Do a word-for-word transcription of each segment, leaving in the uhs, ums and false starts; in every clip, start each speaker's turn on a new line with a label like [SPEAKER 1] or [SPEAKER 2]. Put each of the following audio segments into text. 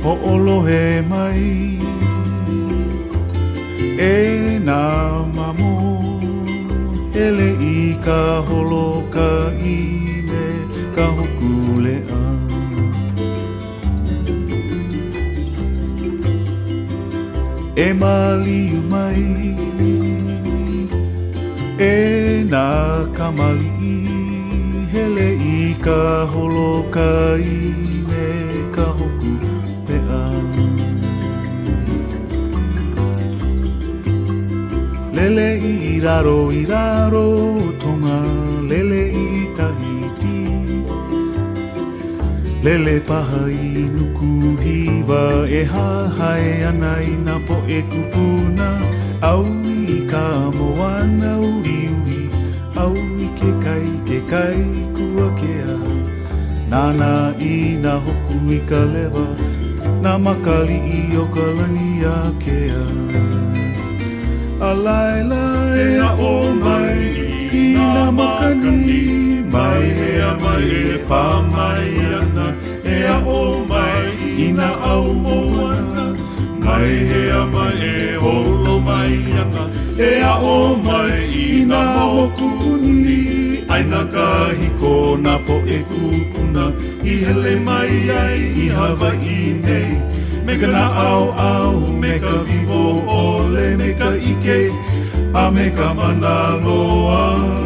[SPEAKER 1] ho'olohe mai e nā mamo hele i ka holoka i me ka hoku lea. E maliu mai e nā kamali hele i ka holoka i me ka hoku lea. Lele i raro i raro tonga, lele i Tahiti. Lele paha i nuku hiwa e hahae ana i nā po e kupuna. Au i ka moana uri uri, au i ke kai ke kai kua kea. Nana i nā hoku i ka lewa, nā makali i o ka lani a kea. A laila e a o mai i nā makani, mai he a mai e pā mai ana. E a o mai i nā au moana, mai he a mai e holo mai ana. E a o mai i nā moku uni, aina ka hiko nā po e kukuna. I hele mai ai i Hawaii nei, me ka nā au au, me ka vivo ole, me ka ike, a me ka mana loa.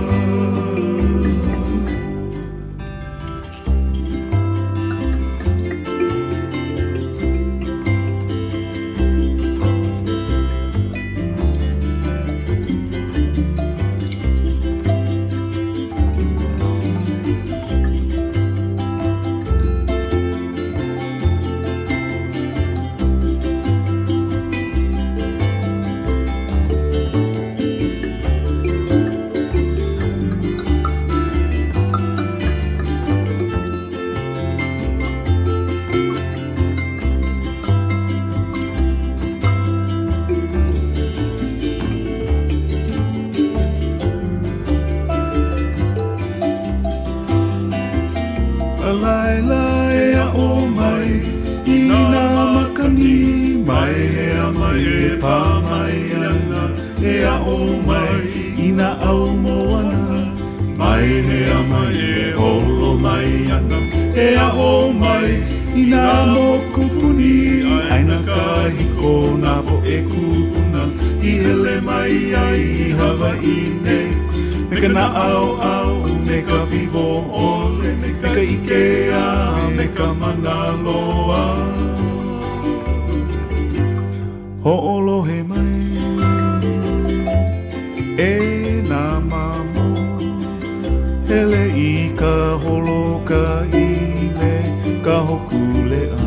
[SPEAKER 1] Laila e a o mai i nā makani, mai he a mai e pā mai ana. E a o mai i nā au moana, mai he a mai e holo mai ana. E a o mai i nā moku puni, aina ka hiko nā po e kupuna. I hele mai ai i Hawaii nei, me ka nā au au, me ka vivo ole, me ka ikea, me ka mana loa. Ho'olohe mai e nā mamo, hele i ka holoka i me ka hoku lea.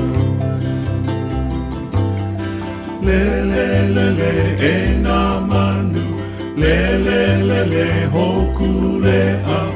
[SPEAKER 1] Lele lele e nā manu, lele lele hoku lea.